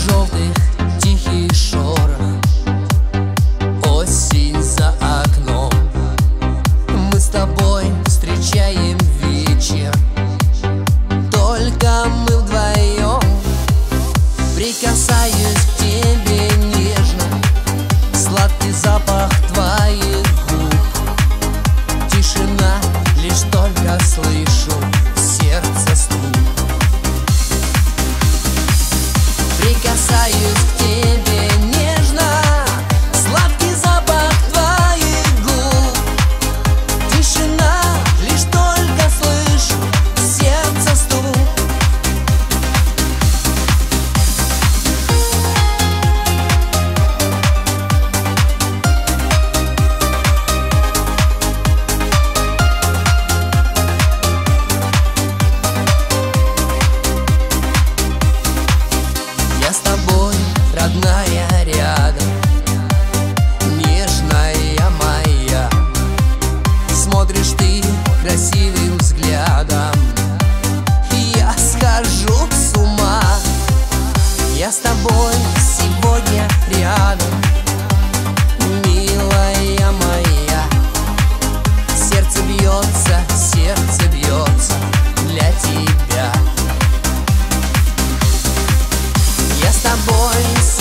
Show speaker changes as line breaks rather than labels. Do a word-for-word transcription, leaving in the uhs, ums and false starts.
желтых тихий шорох, осень за окном. Мы с тобой встречаем вечер, только мы вдвоем. Прикасаюсь к тебе нежно, сладкий запах твоих губ. Тишина, лишь только слышу сердце стук. Прикасаюсь к тебе нежно, сладкий запах твоих губ. Тишина, лишь только слышу сердце стук. Я с тобой, родная, рядом, нежная моя. Смотришь ты красивым взглядом, я схожу с ума. Я с тобой сегодня рядом, милая моя. Сердце бьется, сердце бьется для тебя. Я с тобой